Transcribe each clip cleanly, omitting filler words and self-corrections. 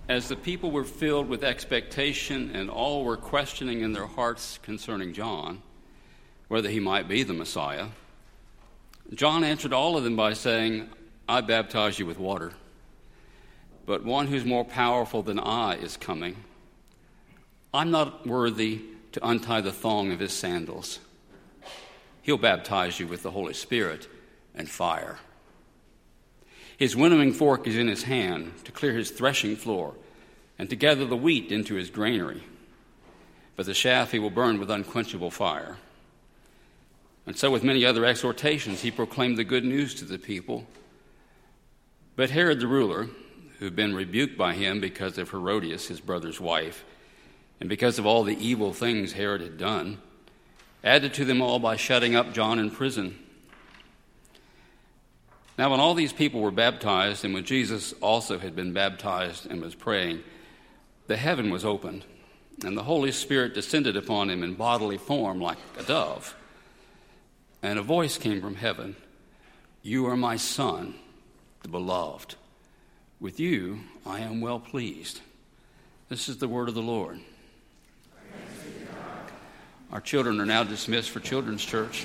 As the people were filled with expectation and all were questioning in their hearts concerning John, whether he might be the Messiah, John answered all of them by saying, I baptize you with water, but one who's more powerful than I is coming. I'm not worthy to untie the thong of his sandals. He'll baptize you with the Holy Spirit and fire. His winnowing fork is in his hand to clear his threshing floor and to gather the wheat into his granary. But the chaff he will burn with unquenchable fire. And so with many other exhortations he proclaimed the good news to the people. But Herod the ruler, who had been rebuked by him because of Herodias, his brother's wife, and because of all the evil things Herod had done, added to them all by shutting up John in prison. Now when all these people were baptized, and when Jesus also had been baptized and was praying, the heaven was opened, and the Holy Spirit descended upon him in bodily form like a dove. And a voice came from heaven, You are my Son, the beloved. With you I am well pleased. This is the word of the Lord. Our children are now dismissed for Children's Church.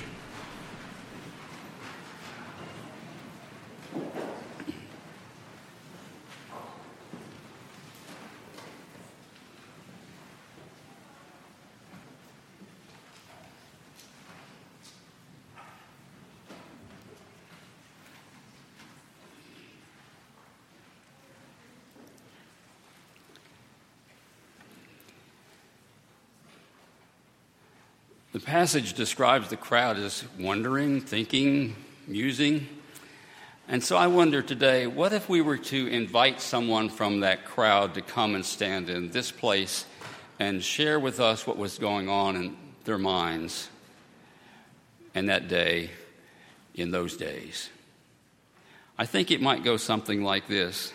The passage describes the crowd as wondering, thinking, musing. And so I wonder today, what if we were to invite someone from that crowd to come and stand in this place and share with us what was going on in their minds in that day, in those days? I think it might go something like this.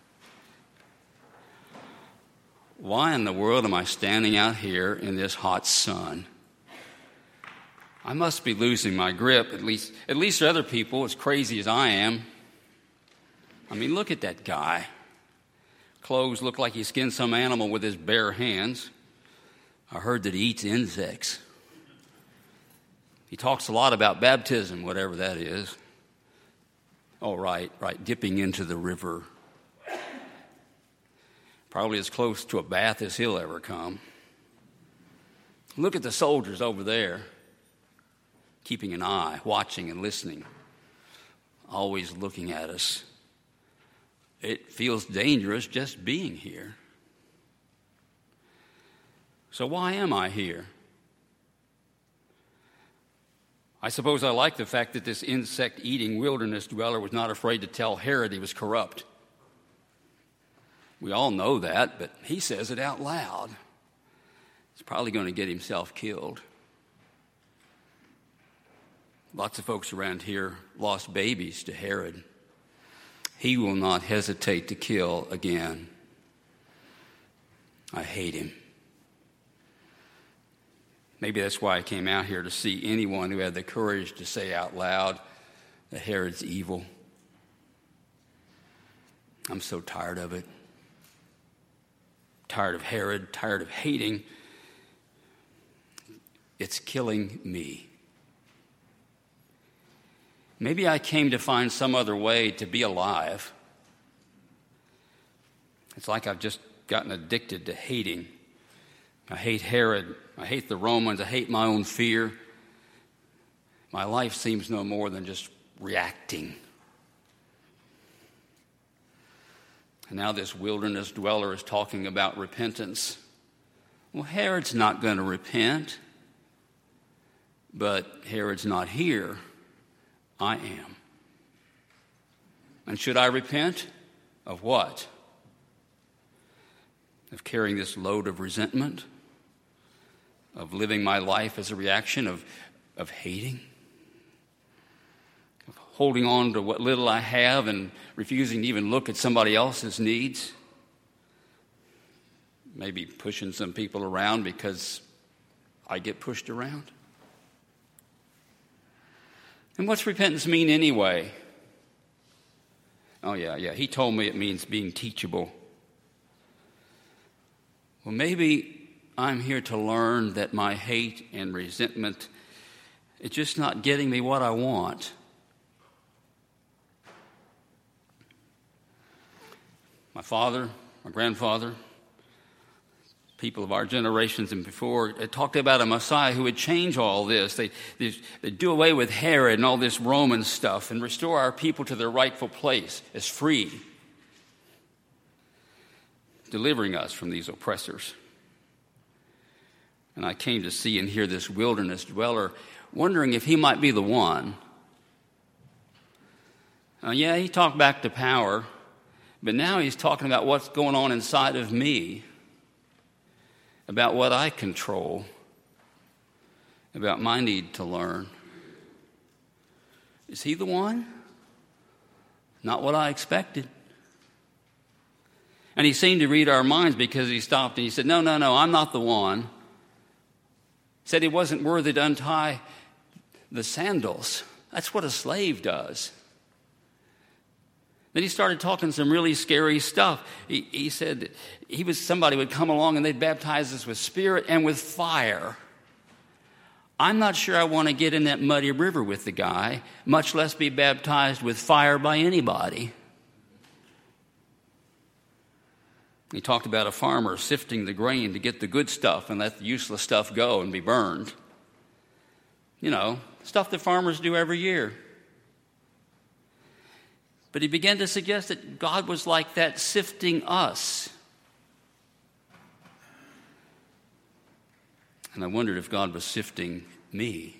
Why in the world am I standing out here in this hot sun? I must be losing my grip, at least other people, as crazy as I am. I mean, look at that guy. Clothes look like he skinned some animal with his bare hands. I heard that he eats insects. He talks a lot about baptism, whatever that is. Oh, right, dipping into the river. Probably as close to a bath as he'll ever come. Look at the soldiers over there. Keeping an eye, watching and listening, always looking at us. It feels dangerous just being here. So why am I here? I suppose I like the fact that this insect-eating wilderness dweller was not afraid to tell Herod he was corrupt. We all know that, but he says it out loud. He's probably going to get himself killed. Lots of folks around here lost babies to Herod. He will not hesitate to kill again. I hate him. Maybe that's why I came out here, to see anyone who had the courage to say out loud that Herod's evil. I'm so tired of it. Tired of Herod, tired of hating. It's killing me. Maybe I came to find some other way to be alive. It's like I've just gotten addicted to hating. I hate Herod. I hate the Romans. I hate my own fear. My life seems no more than just reacting. And now this wilderness dweller is talking about repentance. Well, Herod's not going to repent, but Herod's not here. I am. And should I repent? Of what? Of carrying this load of resentment? Of living my life as a reaction of hating? Of holding on to what little I have and refusing to even look at somebody else's needs? Maybe pushing some people around because I get pushed around? And what's repentance mean anyway? Oh, yeah. He told me it means being teachable. well, maybe I'm here to learn that my hate and resentment is just not getting me what I want. My father, my grandfather, people of our generations and before, talked about a Messiah who would change all this. They'd do away with Herod and all this Roman stuff and restore our people to their rightful place as free, delivering us from these oppressors. And I came to see and hear this wilderness dweller, wondering if he might be the one. Yeah, he talked back to power, but now he's talking about what's going on inside of me, about what I control, about my need to learn. Is he the one? Not what I expected. And he seemed to read our minds because he stopped and he said, no, I'm not the one. He said he wasn't worthy to untie the sandals. That's what a slave does. Then he started talking some really scary stuff. He said somebody would come along and they'd baptize us with spirit and with fire. I'm not sure I want to get in that muddy river with the guy, much less be baptized with fire by anybody. He talked about a farmer sifting the grain to get the good stuff and let the useless stuff go and be burned. You know, stuff that farmers do every year. But he began to suggest that God was like that, sifting us. And I wondered if God was sifting me.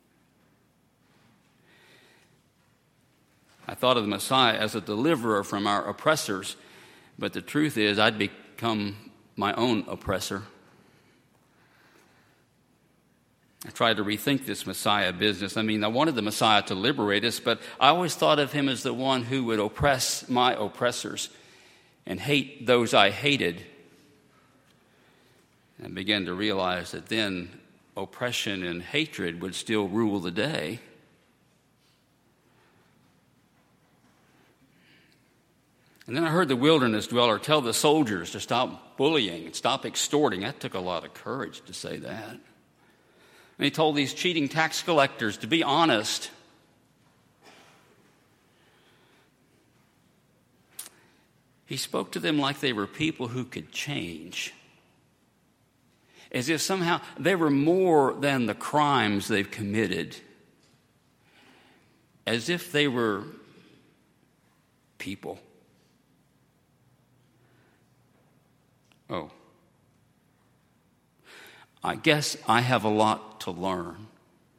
I thought of the Messiah as a deliverer from our oppressors, but the truth is I'd become my own oppressor. I tried to rethink this Messiah business. I wanted the Messiah to liberate us, but I always thought of him as the one who would oppress my oppressors and hate those I hated. And I began to realize that then oppression and hatred would still rule the day. And then I heard the wilderness dweller tell the soldiers to stop bullying and stop extorting. That took a lot of courage to say that. And he told these cheating tax collectors to be honest. He spoke to them like they were people who could change, as if somehow they were more than the crimes they've committed, as if they were people. Oh. I guess I have a lot to learn.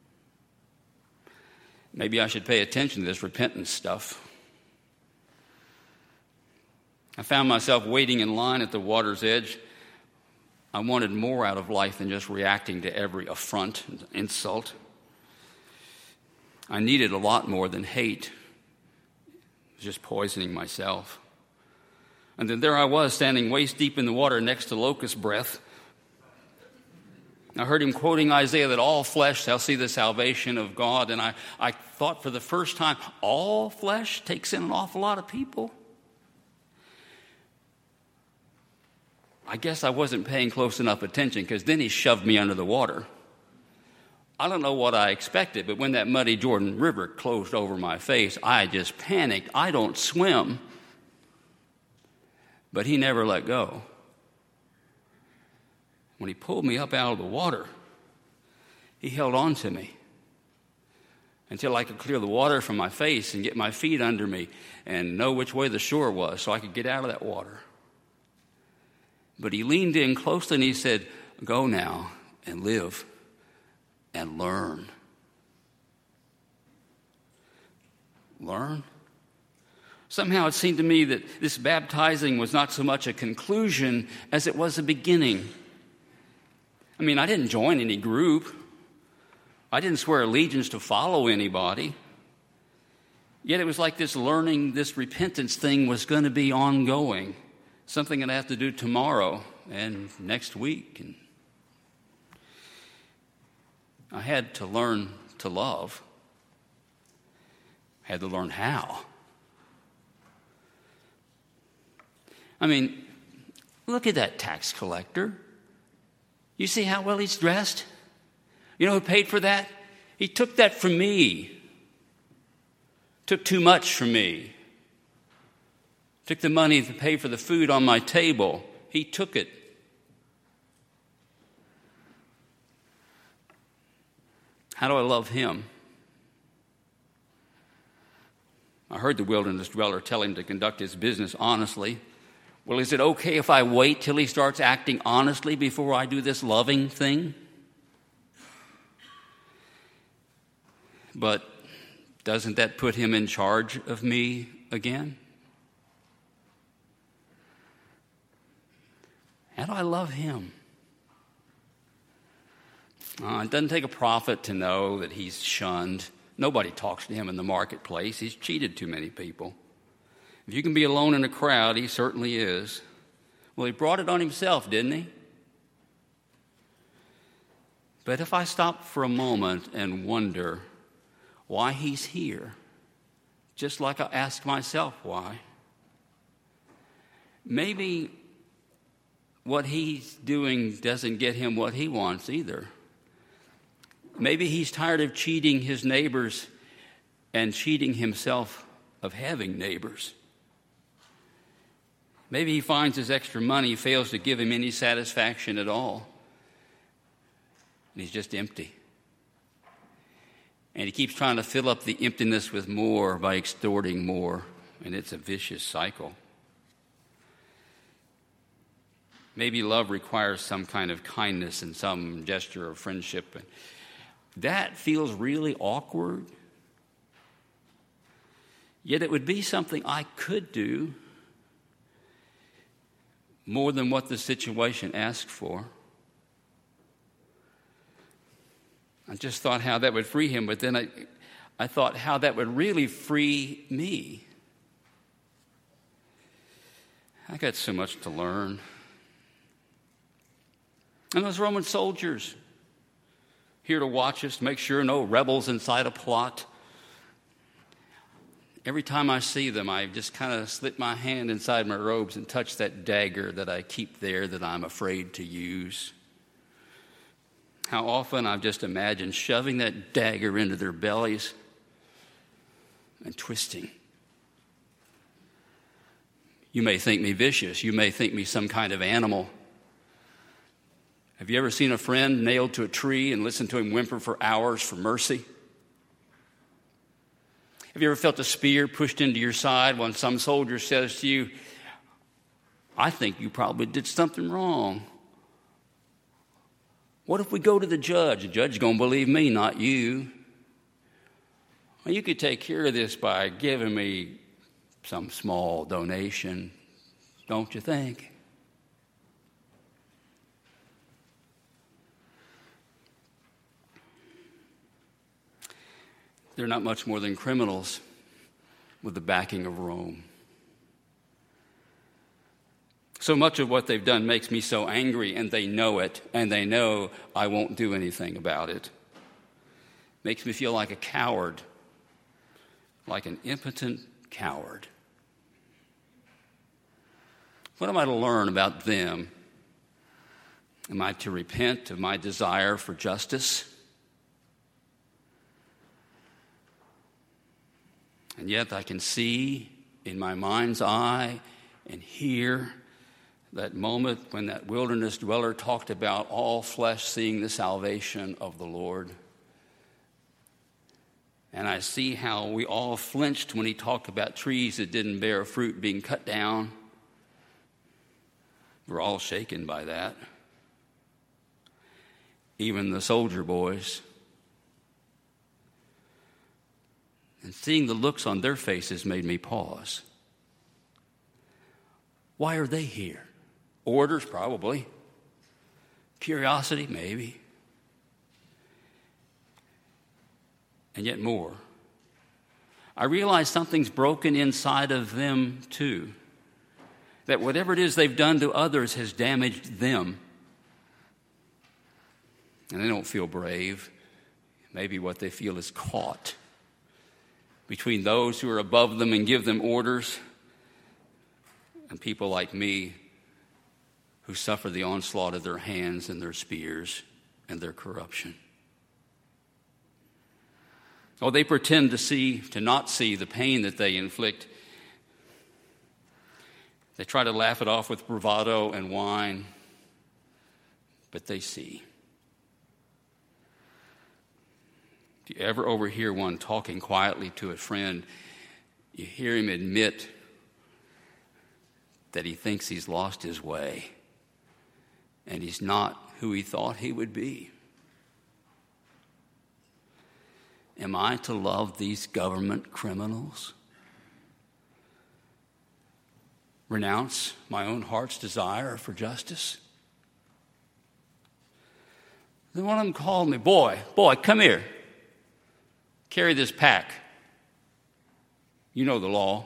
Maybe I should pay attention to this repentance stuff. I found myself waiting in line at the water's edge. I wanted more out of life than just reacting to every affront and insult. I needed a lot more than hate. It was just poisoning myself. And then there I was, standing waist deep in the water next to locust breath. I heard him quoting Isaiah that all flesh shall see the salvation of God. And I thought for the first time, all flesh takes in an awful lot of people. I guess I wasn't paying close enough attention because then he shoved me under the water. I don't know what I expected, but when that muddy Jordan River closed over my face, I just panicked. I don't swim. But he never let go. When he pulled me up out of the water, he held on to me until I could clear the water from my face and get my feet under me and know which way the shore was so I could get out of that water. But he leaned in closely and he said, "Go now and live and learn." Learn? Somehow it seemed to me that this baptizing was not so much a conclusion as it was a beginning. I didn't join any group. I didn't swear allegiance to follow anybody. Yet it was like this learning, this repentance thing was going to be ongoing. Something that I have to do tomorrow and next week. And I had to learn to love. I had to learn how. Look at that tax collector. You see how well he's dressed? You know who paid for that? He took that from me. Took too much from me. Took the money to pay for the food on my table. He took it. How do I love him? I heard the wilderness dweller tell him to conduct his business honestly. Well, is it okay if I wait till he starts acting honestly before I do this loving thing? But doesn't that put him in charge of me again? How do I love him? It doesn't take a prophet to know that he's shunned. Nobody talks to him in the marketplace. He's cheated too many people. If you can be alone in a crowd, he certainly is. Well, he brought it on himself, didn't he? But if I stop for a moment and wonder why he's here, just like I ask myself why, maybe what he's doing doesn't get him what he wants either. Maybe he's tired of cheating his neighbors and cheating himself of having neighbors. Maybe he finds his extra money fails to give him any satisfaction at all. And he's just empty. And he keeps trying to fill up the emptiness with more by extorting more. And it's a vicious cycle. Maybe love requires some kind of kindness and some gesture of friendship. That feels really awkward. Yet it would be something I could do more than what the situation asked for. I just thought how that would free him, but then I thought how that would really free me. I got so much to learn. And those Roman soldiers here to watch us, to make sure no rebels inside a plot. Every time I see them, I just kind of slip my hand inside my robes and touch that dagger that I keep there that I'm afraid to use. How often I've just imagined shoving that dagger into their bellies and twisting. You may think me vicious. You may think me some kind of animal. Have you ever seen a friend nailed to a tree and listened to him whimper for hours for mercy? Have you ever felt a spear pushed into your side when some soldier says to you, I think you probably did something wrong. What if we go to the judge? The judge is going to believe me, not you. Well, you could take care of this by giving me some small donation, don't you think? They're not much more than criminals with the backing of Rome. So much of what they've done makes me so angry, and they know it, and they know I won't do anything about it. Makes me feel like a coward, like an impotent coward. What am I to learn about them? Am I to repent of my desire for justice? And yet I can see in my mind's eye and hear that moment when that wilderness dweller talked about all flesh seeing the salvation of the Lord. And I see how we all flinched when he talked about trees that didn't bear fruit being cut down. We're all shaken by that. Even the soldier boys. And seeing the looks on their faces made me pause. Why are they here? Orders, probably. Curiosity, maybe. And yet more. I realize something's broken inside of them too. That whatever it is they've done to others has damaged them. And they don't feel brave. Maybe what they feel is caught between those who are above them and give them orders and people like me who suffer the onslaught of their hands and their spears and their corruption. Oh, they pretend to not see the pain that they inflict. They try to laugh it off with bravado and whine, but they see. Do you ever overhear one talking quietly to a friend? You hear him admit that he thinks he's lost his way and he's not who he thought he would be. Am I to love these government criminals? Renounce my own heart's desire for justice? Then one of them called me, boy, come here. Carry this pack. You know the law.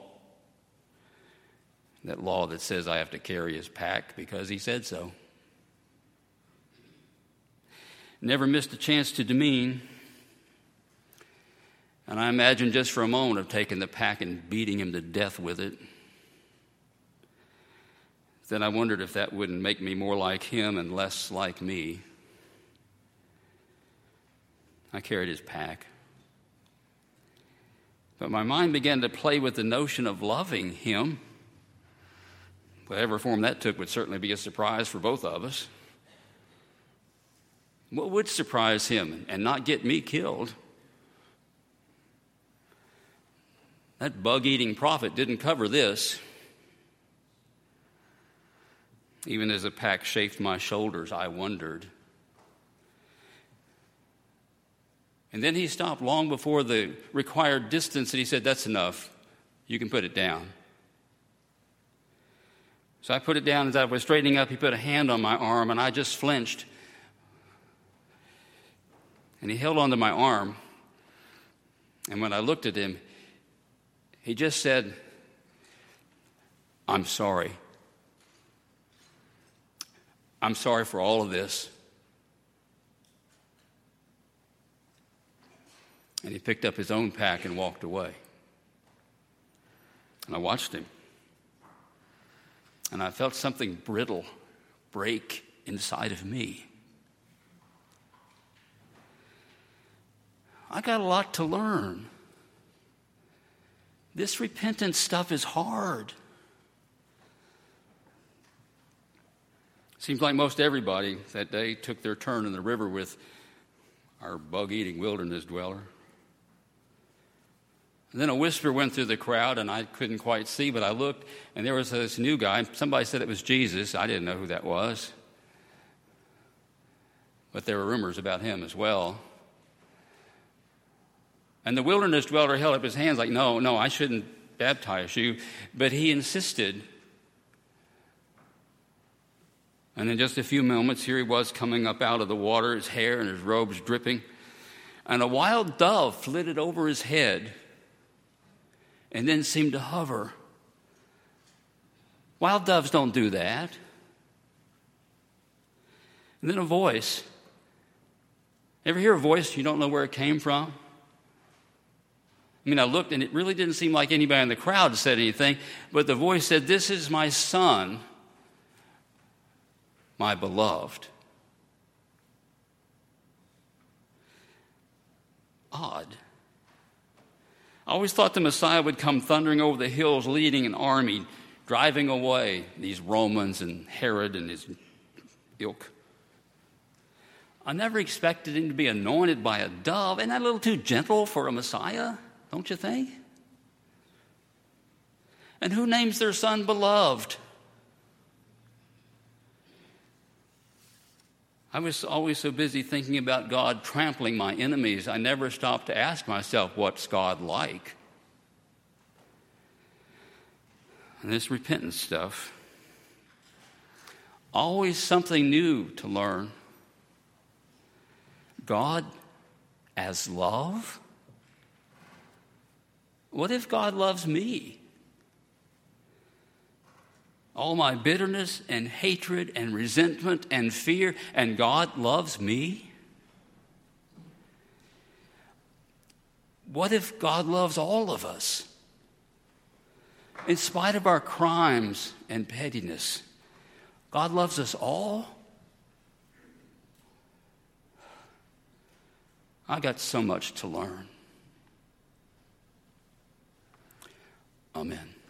That law that says I have to carry his pack because he said so. Never missed a chance to demean. And I imagine just for a moment of taking the pack and beating him to death with it. Then I wondered if that wouldn't make me more like him and less like me. I carried his pack. But my mind began to play with the notion of loving him. Whatever form that took would certainly be a surprise for both of us. What would surprise him and not get me killed? That bug-eating prophet didn't cover this. Even as the pack chafed my shoulders, I wondered. And then he stopped long before the required distance, and he said, "That's enough. You can put it down." So I put it down. As I was straightening up, he put a hand on my arm, and I just flinched. And he held onto my arm. And when I looked at him, he just said, "I'm sorry. I'm sorry for all of this." And he picked up his own pack and walked away. And I watched him. And I felt something brittle break inside of me. I got a lot to learn. This repentance stuff is hard. Seems like most everybody that day took their turn in the river with our bug-eating wilderness dweller. And then a whisper went through the crowd, and I couldn't quite see, but I looked, and there was this new guy. Somebody said it was Jesus. I didn't know who that was. But there were rumors about him as well. And the wilderness dweller held up his hands like, no, I shouldn't baptize you. But he insisted. And in just a few moments, here he was coming up out of the water, his hair and his robes dripping. And a wild dove flitted over his head and then seemed to hover. Wild doves don't do that. And then a voice. Ever hear a voice you don't know where it came from? I mean, I looked, and it really didn't seem like anybody in the crowd said anything, but the voice said, "This is my son, my beloved." Odd. I always thought the Messiah would come thundering over the hills, leading an army, driving away these Romans and Herod and his ilk. I never expected him to be anointed by a dove. Isn't that a little too gentle for a Messiah? Don't you think? And who names their son beloved? I was always so busy thinking about God trampling my enemies, I never stopped to ask myself, what's God like? And this repentance stuff, always something new to learn. God as love? What if God loves me? All my bitterness and hatred and resentment and fear, and God loves me? What if God loves all of us? In spite of our crimes and pettiness, God loves us all. I got so much to learn. Amen.